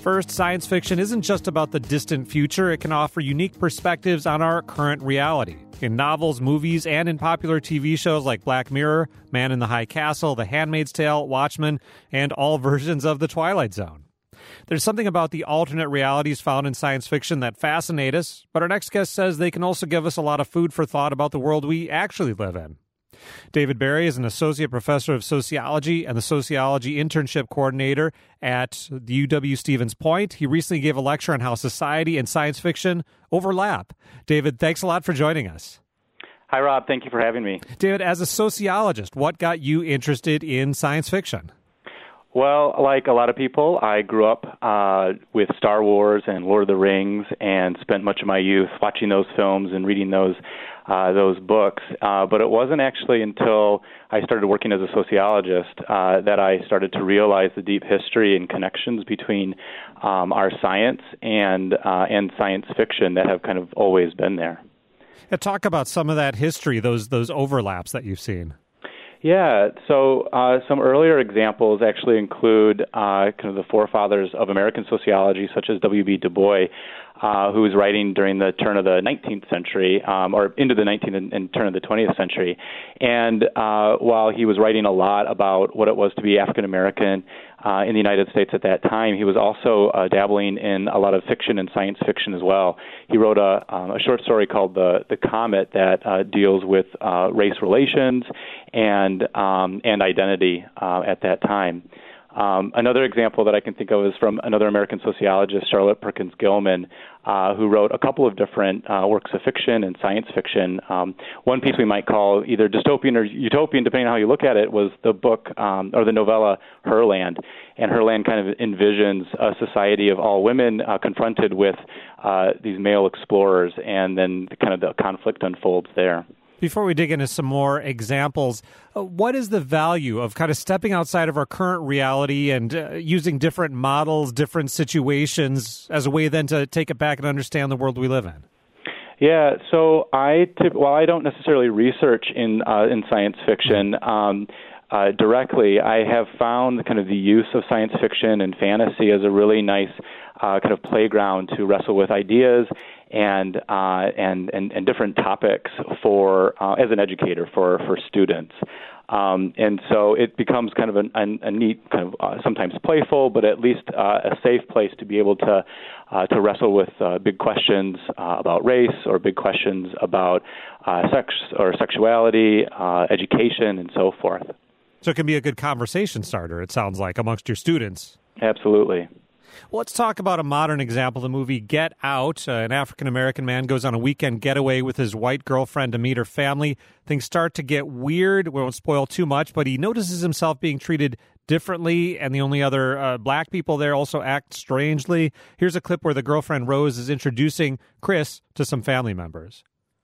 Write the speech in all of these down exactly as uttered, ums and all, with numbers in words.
First, science fiction isn't just about the distant future. It can offer unique perspectives on our current reality. In novels, movies, and in popular T V shows like Black Mirror, Man in the High Castle, The Handmaid's Tale, Watchmen, and all versions of The Twilight Zone. There's something about the alternate realities found in science fiction that fascinate us, but our next guest says they can also give us a lot of food for thought about the world we actually live in. David Barry is an associate professor of sociology and the sociology internship coordinator at the U W-Stevens Point. He recently gave a lecture on how society and science fiction overlap. David, thanks a lot for joining us. Hi, Rob. Thank you for having me. David, as a sociologist, what got you interested in science fiction? Well, like a lot of people, I grew up uh, with Star Wars and Lord of the Rings and spent much of my youth watching those films and reading those uh, those books. Uh, but it wasn't actually until I started working as a sociologist uh, that I started to realize the deep history and connections between um, our science and uh, and science fiction that have kind of always been there. Yeah, talk about some of that history, those those overlaps that you've seen. Yeah, so uh, some earlier examples actually include uh, kind of the forefathers of American sociology, such as W B Du Bois, uh, who was writing during the turn of the nineteenth century, um, or into the nineteenth and, and turn of the twentieth century. And uh, while he was writing a lot about what it was to be African American uh, in the United States at that time, he was also uh, dabbling in a lot of fiction and science fiction as well. He wrote a, um, a short story called The the Comet that uh, deals with uh, race relations and um, and identity uh, at that time. Um, another example that I can think of is from another American sociologist, Charlotte Perkins Gilman, uh, who wrote a couple of different uh, works of fiction and science fiction. Um, one piece we might call either dystopian or utopian, depending on how you look at it, was the book um, or the novella Herland. And Herland kind of envisions a society of all women uh, confronted with uh, these male explorers, and then kind of the conflict unfolds there. Before we dig into some more examples, uh, what is the value of kind of stepping outside of our current reality and uh, using different models, different situations as a way then to take it back and understand the world we live in? Yeah, so I, tip, while I don't necessarily research in uh, in science fiction um, uh, directly, I have found kind of the use of science fiction and fantasy as a really nice uh, kind of playground to wrestle with ideas and uh, and, and and different topics for uh, as an educator for for students, um, and so it becomes kind of a, a, a neat kind of uh, sometimes playful, but at least uh, a safe place to be able to uh, to wrestle with uh, big questions uh, about race or big questions about uh, sex or sexuality, uh, education, and so forth. So it can be a good conversation starter, it sounds like, amongst your students. Absolutely. Well, let's talk about a modern example, the movie Get Out. Uh, an African-American man goes on a weekend getaway with his white girlfriend to meet her family. Things start to get weird. We won't spoil too much, but he notices himself being treated differently, and the only other uh, black people there also act strangely. Here's a clip where the girlfriend, Rose, is introducing Chris to some family members.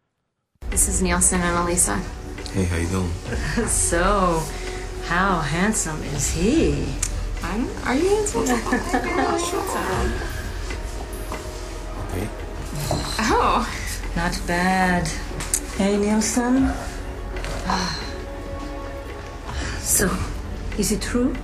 This is Nielsen and Elisa. Hey, how you doing? So, how handsome is he? I'm, are you handsome? Okay. Oh. Not bad. Hey, Nielsen. So, is it true?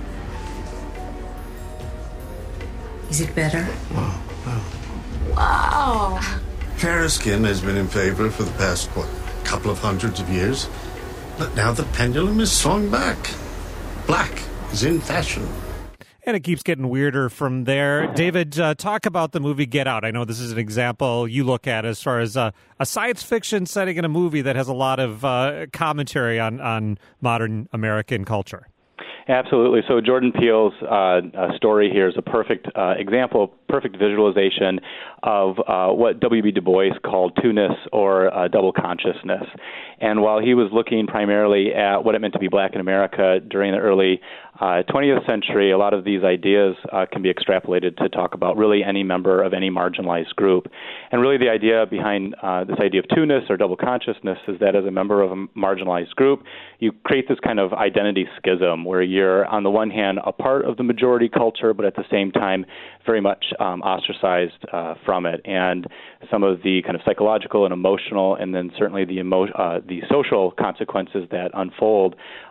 Is it better? Wow, wow. Wow. Fair skin has been in favor for the past, what, couple of hundreds of years. But now the pendulum is swung back. Black is in fashion. And it keeps getting weirder from there. David, uh, talk about the movie Get Out. I know this is an example you look at as far as uh, a science fiction setting in a movie that has a lot of uh, commentary on, on modern American culture. Absolutely. So Jordan Peele's uh, uh, story here is a perfect uh, example, perfect visualization of uh, what W B Du Bois called two-ness or uh, double consciousness. And while he was looking primarily at what it meant to be black in America during the early uh, twentieth century, a lot of these ideas uh, can be extrapolated to talk about really any member of any marginalized group. And really the idea behind uh, this idea of two-ness or double consciousness is that as a member of a marginalized group, you create this kind of identity schism where you're, on the one hand, a part of the majority culture, but at the same time, very much um, ostracized uh, from it. And some of the kind of psychological and emotional, and then certainly the emo- uh, the social consequences that unfold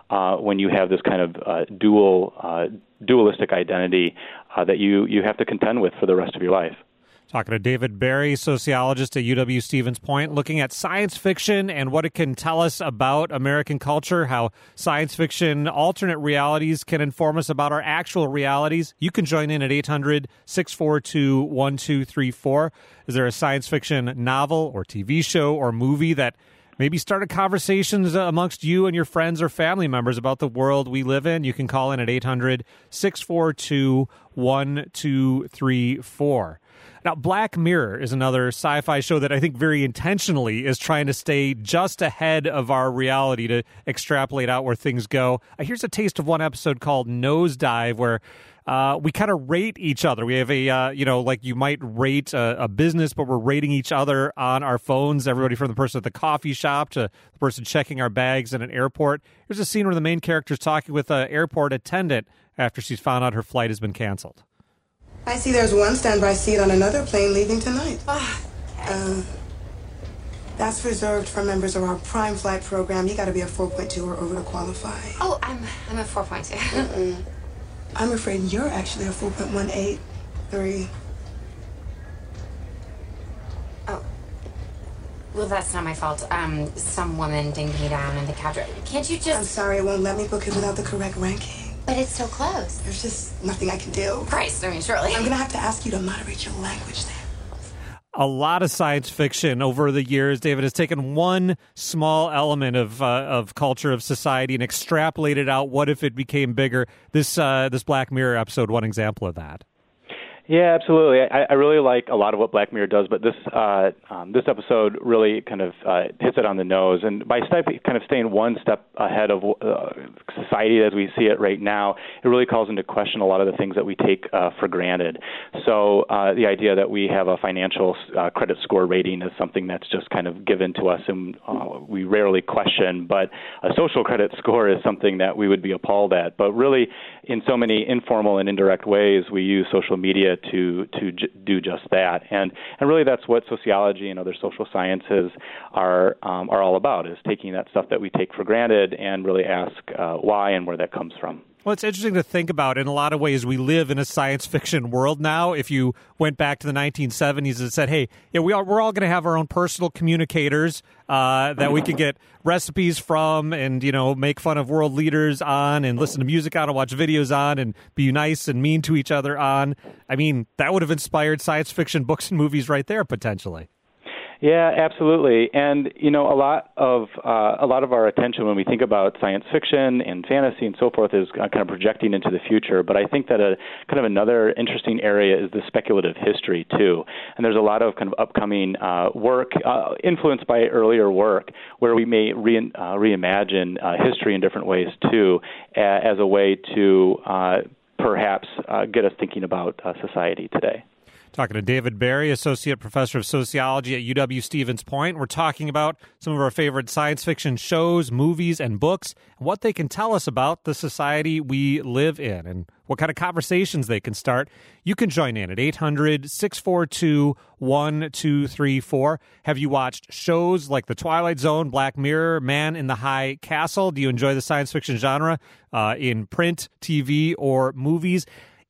uh, when you have this kind of uh, dual, uh, dualistic identity uh, that you, you have to contend with for the rest of your life. Talking to David Barry, sociologist at U W Stevens Point, looking at science fiction and what it can tell us about American culture, how science fiction alternate realities can inform us about our actual realities. You can join in at eight hundred, six four two, one two three four. Is there a science fiction novel or T V show or movie that maybe started conversations amongst you and your friends or family members about the world we live in? You can call in at eight hundred, six four two, one two three four. Now, Black Mirror is another sci-fi show that I think very intentionally is trying to stay just ahead of our reality to extrapolate out where things go. Uh, here's a taste of one episode called Nosedive, where uh, we kind of rate each other. We have a, uh, you know, like you might rate a, a business, but we're rating each other on our phones, everybody from the person at the coffee shop to the person checking our bags at an airport. Here's a scene where the main character is talking with an airport attendant after she's found out her flight has been canceled. I see there's one standby seat on another plane leaving tonight. Oh, Uh, that's reserved for members of our Prime Flight program. You got to be a four point two or over to qualify. oh I'm I'm a four point two. Mm-mm. I'm afraid you're actually a four point one eight three. Oh, well, that's not my fault. Um, some woman dinged me down in the counter. Can't you I'm just? sorry, it won't let me book it without the correct ranking. But it's so close. There's just nothing I can do. Christ, I mean, surely. I'm gonna have to ask you to moderate your language there. A lot of science fiction over the years, David, has taken one small element of uh, of culture, of society, and extrapolated out what if it became bigger. This uh, this Black Mirror episode, one example of that. Yeah, absolutely. I, I really like a lot of what Black Mirror does, but this uh, um, this episode really kind of uh, hits it on the nose. And by step, kind of staying one step ahead of uh, society as we see it right now, it really calls into question a lot of the things that we take uh, for granted. So uh, the idea that we have a financial uh, credit score rating is something that's just kind of given to us and uh, we rarely question. But a social credit score is something that we would be appalled at. But really, in so many informal and indirect ways, we use social media to to j- do just that, and and really that's what sociology and other social sciences are um, are all about, is taking that stuff that we take for granted and really ask uh, why and where that comes from. Well, it's interesting to think about. In a lot of ways, we live in a science fiction world now. If you went back to the nineteen seventies and said, hey, yeah, we are, we're all going to have our own personal communicators uh, that we could get recipes from and, you know, make fun of world leaders on and listen to music on and watch videos on and be nice and mean to each other on. I mean, that would have inspired science fiction books and movies right there, potentially. Yeah, absolutely. And, you know, a lot of uh, a lot of our attention when we think about science fiction and fantasy and so forth is uh, kind of projecting into the future. But I think that a kind of another interesting area is the speculative history, too. And there's a lot of kind of upcoming uh, work uh, influenced by earlier work where we may re- uh, reimagine uh, history in different ways, too, a- as a way to uh, perhaps uh, get us thinking about uh, society today. Talking to David Barry, Associate Professor of Sociology at U W Stevens Point. We're talking about some of our favorite science fiction shows, movies, and books, and what they can tell us about the society we live in and what kind of conversations they can start. You can join in at eight hundred, six four two, one two three four. Have you watched shows like The Twilight Zone, Black Mirror, Man in the High Castle? Do you enjoy the science fiction genre uh, in print, T V, or movies?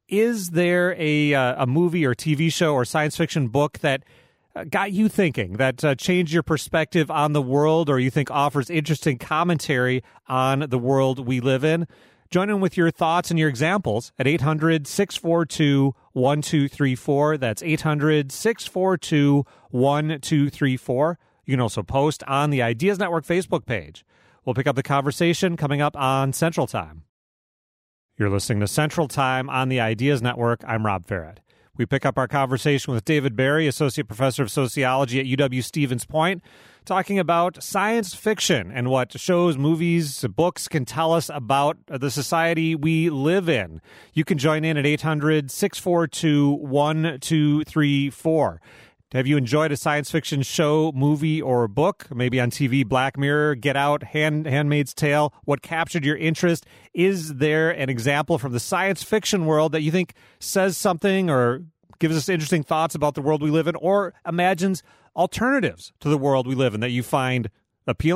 Is there a uh, a movie or T V show or science fiction book that uh, got you thinking, that uh, changed your perspective on the world, or you think offers interesting commentary on the world we live in? Join in with your thoughts and your examples at eight hundred, six four two, one two three four. That's eight hundred, six four two, one two three four. You can also post on the Ideas Network Facebook page. We'll pick up the conversation coming up on Central Time. You're listening to Central Time on the Ideas Network. I'm Rob Farrett. We pick up our conversation with David Barry, Associate Professor of Sociology at U W Stevens Point, talking about science fiction and what shows, movies, books can tell us about the society we live in. You can join in at eight hundred, six four two, one two three four. Have you enjoyed a science fiction show, movie, or book? Maybe on T V, Black Mirror, Get Out, Hand, Handmaid's Tale. What captured your interest? Is there an example from the science fiction world that you think says something or gives us interesting thoughts about the world we live in, or imagines alternatives to the world we live in that you find appealing,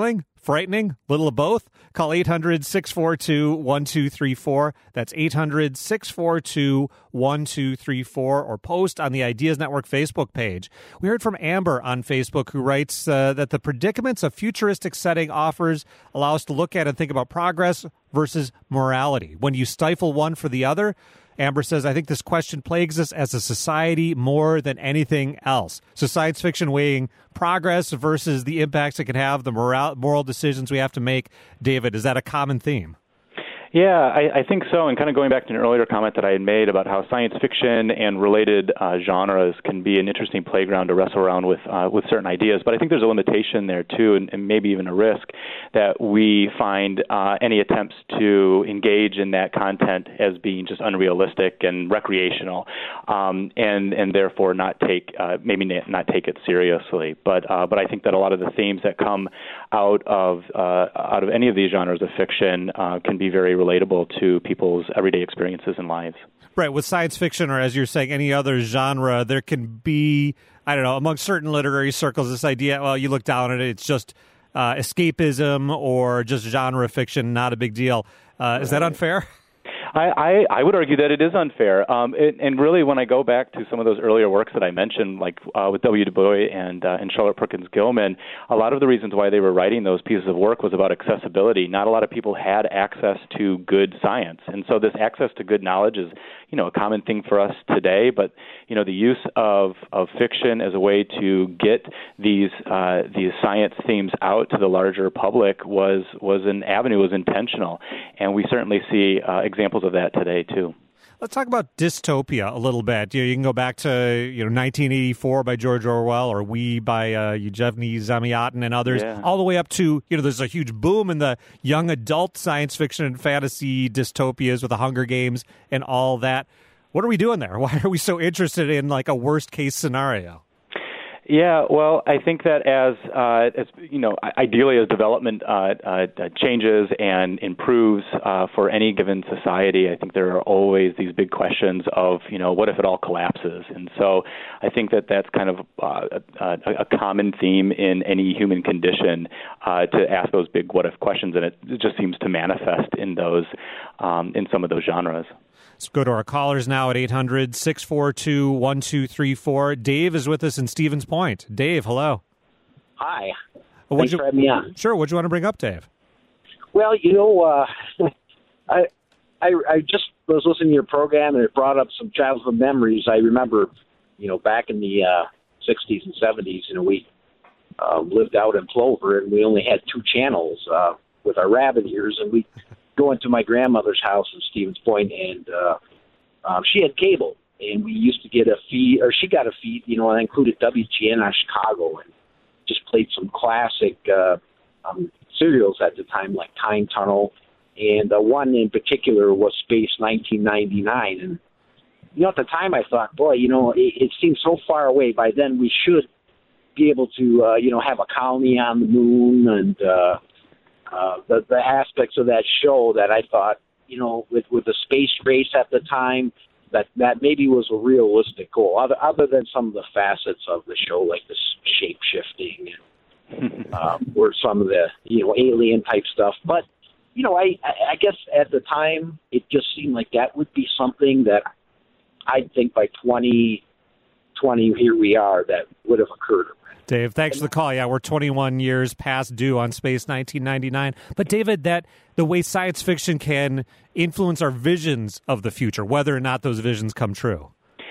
Frightening? Little of both? Call eight hundred, six four two, one two three four. That's eight hundred, six four two, one two three four, or post on the Ideas Network Facebook page. We heard from Amber on Facebook, who writes uh, that the predicaments a futuristic setting offers allow us to look at and think about progress versus morality. When you stifle one for the other, Amber says, I think this question plagues us as a society more than anything else. So science fiction weighing progress versus the impacts it can have, the moral, moral decisions we have to make. David, is that a common theme? Yeah, I, I think so. And kind of going back to an earlier comment that I had made about how science fiction and related uh, genres can be an interesting playground to wrestle around with uh, with certain ideas. But I think there's a limitation there, too, and, and maybe even a risk that we find uh, any attempts to engage in that content as being just unrealistic and recreational, um, and and therefore not take uh, maybe not take it seriously. But uh, but I think that a lot of the themes that come out of uh, out of any of these genres of fiction uh, can be very relatable to people's everyday experiences and lives. Right. With science fiction, or as you're saying, any other genre, there can be, I don't know, among certain literary circles, this idea, well, you look down at it, it's just uh, escapism or just genre fiction, not a big deal. Uh, is that unfair? I, I, I would argue that it is unfair. Um, it, and really, when I go back to some of those earlier works that I mentioned, like uh, with W. Du Bois and, uh, and Charlotte Perkins Gilman, a lot of the reasons why they were writing those pieces of work was about accessibility. Not a lot of people had access to good science. And so this access to good knowledge is, you know, a common thing for us today. But, you know, the use of, of fiction as a way to get these uh, these science themes out to the larger public was, was an avenue, was intentional. And we certainly see uh, examples of that today, too. Let's talk about dystopia a little bit. You know, you can go back to, you know, nineteen eighty-four by George Orwell, or We by uh, Yevgeny Zamyatin and others, yeah. all the way up to, you know, there's a huge boom in the young adult science fiction and fantasy dystopias with the Hunger Games and all that. What are we doing there? Why are we so interested in, like, a worst-case scenario? Yeah, well, I think that as, uh, as you know, ideally as development uh, uh, changes and improves uh, for any given society, I think there are always these big questions of, you know, what if it all collapses? And so I think that that's kind of uh, a, a common theme in any human condition uh, to ask those big what if questions, and it just seems to manifest in those, um, in some of those genres. Let's go to our callers now at eight hundred, six four two, one two three four. Dave is with us in Stevens Point. Dave, hello. Hi. Well, Thanks you, for having me on. Sure. What do you want to bring up, Dave? Well, you know, uh, I, I I just was listening to your program, and it brought up some childhood memories. I remember, you know, back in the uh, sixties and seventies, you know, we uh, lived out in Plover, and we only had two channels uh, with our rabbit ears, and we go into my grandmother's house in Stevens Point, and uh, um, she had cable, and we used to get a feed, or she got a feed, you know, and included W G N I Chicago, and just played some classic uh, um, serials at the time, like Time Tunnel, and uh, one in particular was Space nineteen ninety-nine, and you know, at the time I thought, boy, you know, it, it seemed so far away. By then we should be able to, uh, you know, have a colony on the moon, and uh, Uh, the, the aspects of that show that I thought, you know, with, with the space race at the time, that, that maybe was a realistic goal, other, other than some of the facets of the show, like the shape-shifting and, um, or some of the, you know, alien-type stuff. But, you know, I, I guess at the time, it just seemed like that would be something that I think by twenty twenty, here we are, that would have occurred. Dave, thanks for the call. Yeah, we're twenty-one years past due on Space nineteen ninety-nine. But, David, that the way science fiction can influence our visions of the future, whether or not those visions come true.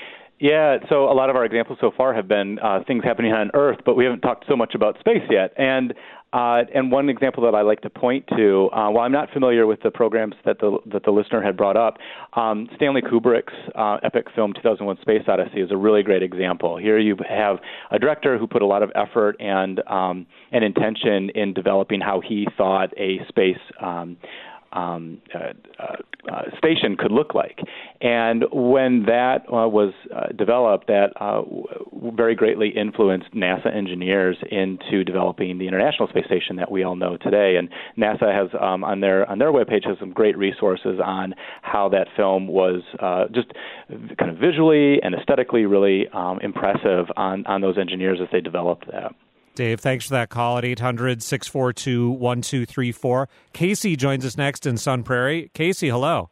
Yeah, so a lot of our examples so far have been uh, things happening on Earth, but we haven't talked so much about space yet. And uh, and one example that I like to point to, uh, while I'm not familiar with the programs that the that the listener had brought up, um, Stanley Kubrick's uh, epic film two thousand one Space Odyssey is a really great example. Here you have a director who put a lot of effort and um, and intention in developing how he thought a space um, Um, uh, uh, uh, station could look like. And when that uh, was uh, developed, that uh, w- very greatly influenced NASA engineers into developing the International Space Station that we all know today. And NASA has um, on their on their webpage has some great resources on how that film was uh, just kind of visually and aesthetically really um, impressive on, on those engineers as they developed that. Dave, thanks for that call at eight hundred, six four two, one two three four. Casey joins us next in Sun Prairie. Casey, hello.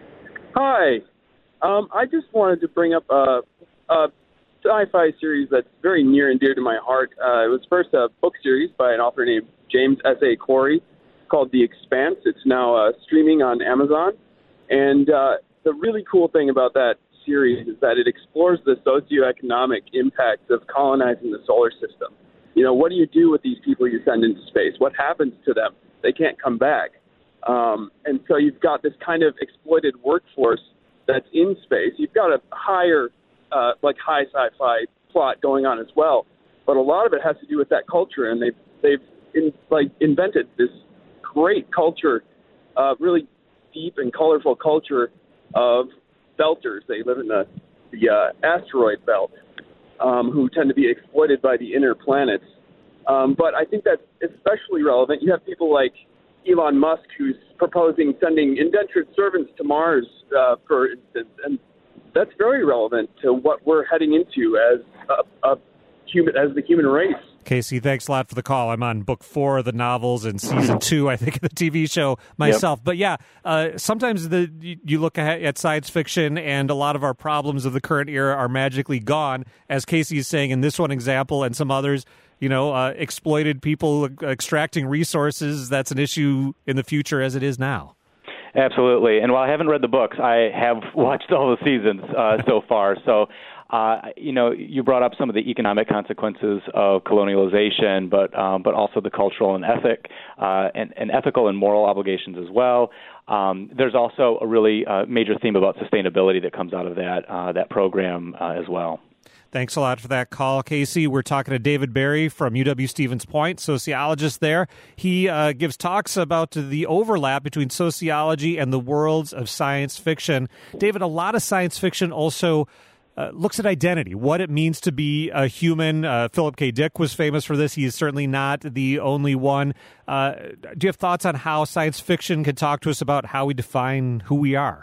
Hi. Um, I just wanted to bring up a, a sci-fi series that's very near and dear to my heart. Uh, it was first a book series by an author named James S A. Corey called The Expanse. It's now uh, streaming on Amazon. And uh, the really cool thing about that series is that it explores the socioeconomic impacts of colonizing the solar system. You know, what do you do with these people you send into space? What happens to them? They can't come back. Um, and so you've got this kind of exploited workforce that's in space. You've got a higher, uh, like high sci-fi plot going on as well. But a lot of it has to do with that culture. And they've, they've in, like invented this great culture, uh, really deep and colorful culture of belters. They live in the, the uh, asteroid belt. Um, who tend to be exploited by the inner planets. Um, but I think that's especially relevant. You have people like Elon Musk, who's proposing sending indentured servants to Mars, uh, for instance, and that's very relevant to what we're heading into as a, a human, as the human race. Casey, thanks a lot for the call. I'm on book four of the novels and season two, I think, of the T V show myself. Yep. But yeah, uh, sometimes the you look at science fiction and a lot of our problems of the current era are magically gone. As Casey is saying in this one example and some others, you know, uh, exploited people extracting resources. That's an issue in the future as it is now. Absolutely. And while I haven't read the books, I have watched all the seasons uh, so far. So, uh, you know, you brought up some of the economic consequences of colonialization, but um, but also the cultural and ethic uh, and, and ethical and moral obligations as well. Um, there's also a really uh, major theme about sustainability that comes out of that uh, that program uh, as well. Thanks a lot for that call, Casey. We're talking to David Berry from U W Stevens Point, sociologist there. He uh, gives talks about the overlap between sociology and the worlds of science fiction. David, a lot of science fiction also uh, looks at identity, what it means to be a human. Uh, Philip K. Dick was famous for this. He is certainly not the only one. Uh, do you have thoughts on how science fiction can talk to us about how we define who we are?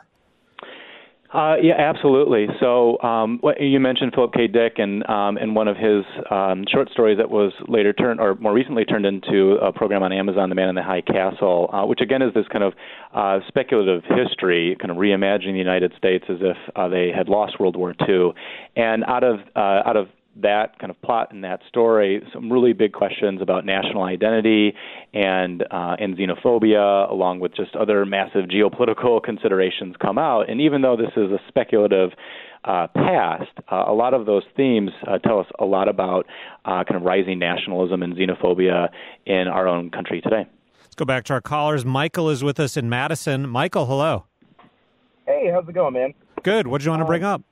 Uh, yeah, absolutely. So um, what, you mentioned Philip K. Dick and um, and one of his um, short stories that was later turned, or more recently turned into a program on Amazon, The Man in the High Castle, uh, which again is this kind of uh, speculative history, kind of reimagining the United States as if uh, they had lost World War Two, and out of uh, out of that kind of plot in that story, some really big questions about national identity and uh, and xenophobia, along with just other massive geopolitical considerations come out. And even though this is a speculative uh, past, uh, a lot of those themes uh, tell us a lot about uh, kind of rising nationalism and xenophobia in our own country today. Let's go back to our callers. Michael is with us in Madison. Michael, hello. Hey, how's it going, man? Good. What did you want to bring up?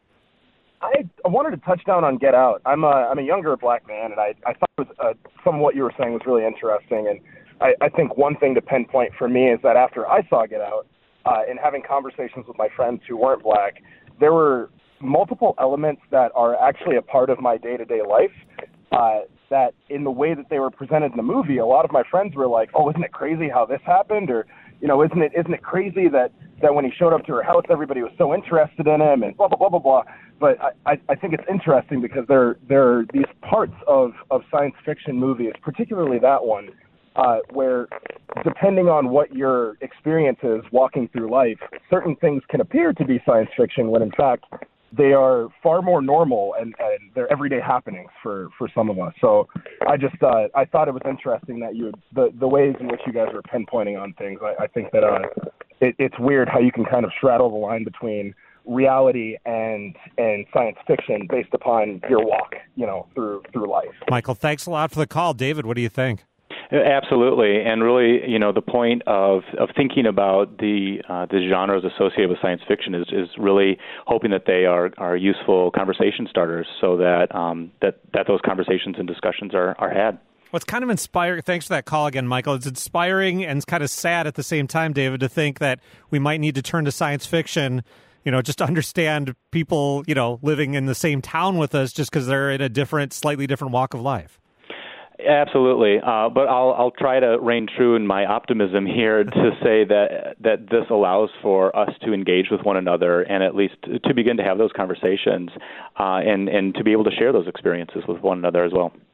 I, I wanted to touch down on Get Out. I'm a, I'm a younger black man, and I, I thought it was, uh, some of what you were saying was really interesting. And I, I think one thing to pinpoint for me is that after I saw Get Out, uh, and having conversations with my friends who weren't black, there were multiple elements that are actually a part of my day-to-day life uh, that in the way that they were presented in the movie, a lot of my friends were like, oh, isn't it crazy how this happened? Or, you know, isn't it isn't it crazy that, that when he showed up to her house, everybody was so interested in him and blah, blah, blah, blah, blah. But I, I think it's interesting because there, there are these parts of, of science fiction movies, particularly that one, uh, where depending on what your experience is walking through life, certain things can appear to be science fiction when in fact they are far more normal and, and they're everyday happenings for, for some of us. So I just uh, I thought it was interesting that you the, the ways in which you guys were pinpointing on things. I, I think that uh, it, it's weird how you can kind of straddle the line between reality and and science fiction based upon your walk, you know, through through life. Michael, thanks a lot for the call. David, what do you think? Absolutely, and really, you know, the point of, of thinking about the uh, the genres associated with science fiction is, is really hoping that they are, are useful conversation starters, so that um, that that those conversations and discussions are, are had. Well, it's kind of inspiring. Thanks for that call again, Michael. It's inspiring and it's kind of sad at the same time, David, to think that we might need to turn to science fiction, you know, just to understand people, you know, living in the same town with us just because they're in a different, slightly different walk of life. Absolutely, uh, but I'll I'll try to reign true in my optimism here to say that that this allows for us to engage with one another and at least to begin to have those conversations uh, and and to be able to share those experiences with one another as well.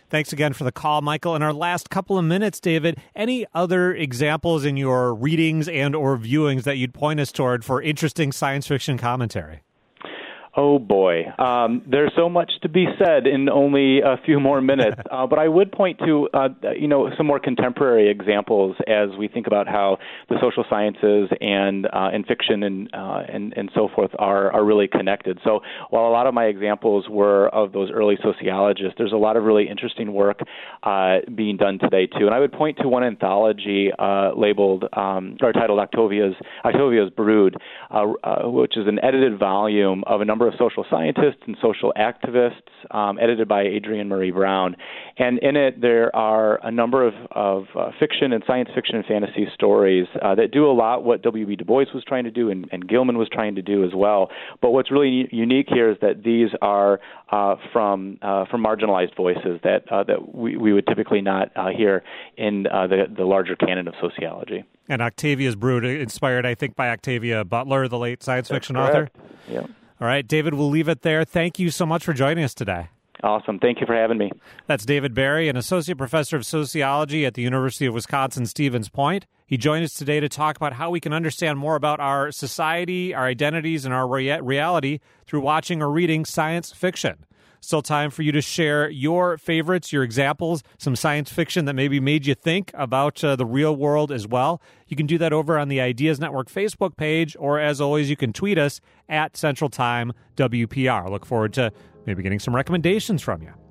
Thanks again for the call, Michael. In our last couple of minutes, David, any other examples in your readings and or viewings that you'd point us toward for interesting science fiction commentary? Oh, boy. Um, there's so much to be said in only a few more minutes. Uh, but I would point to, uh, you know, some more contemporary examples as we think about how the social sciences and uh, and fiction and, uh, and and so forth are, are really connected. So while a lot of my examples were of those early sociologists, there's a lot of really interesting work uh, being done today, too. And I would point to one anthology uh, labeled um, or titled Octavia's, Octavia's Brood, uh, uh, which is an edited volume of a number of social scientists and social activists, um, edited by Adrienne Maree Brown. And in it, there are a number of, of uh, fiction and science fiction and fantasy stories uh, that do a lot what W B Du Bois was trying to do and, and Gilman was trying to do as well. But what's really unique here is that these are uh, from uh, from marginalized voices that uh, that we, we would typically not uh, hear in uh, the, the larger canon of sociology. And Octavia's Brood, inspired, I think, by Octavia Butler, the late science That's fiction correct. author. Yeah. All right, David, we'll leave it there. Thank you so much for joining us today. Awesome. Thank you for having me. That's David Barry, an associate professor of sociology at the University of Wisconsin-Stevens Point. He joined us today to talk about how we can understand more about our society, our identities, and our rea- reality through watching or reading science fiction. Still time for you to share your favorites, your examples, some science fiction that maybe made you think about uh, the real world as well. You can do that over on the Ideas Network Facebook page, or as always, you can tweet us at Central Time W P R. Look forward to maybe getting some recommendations from you.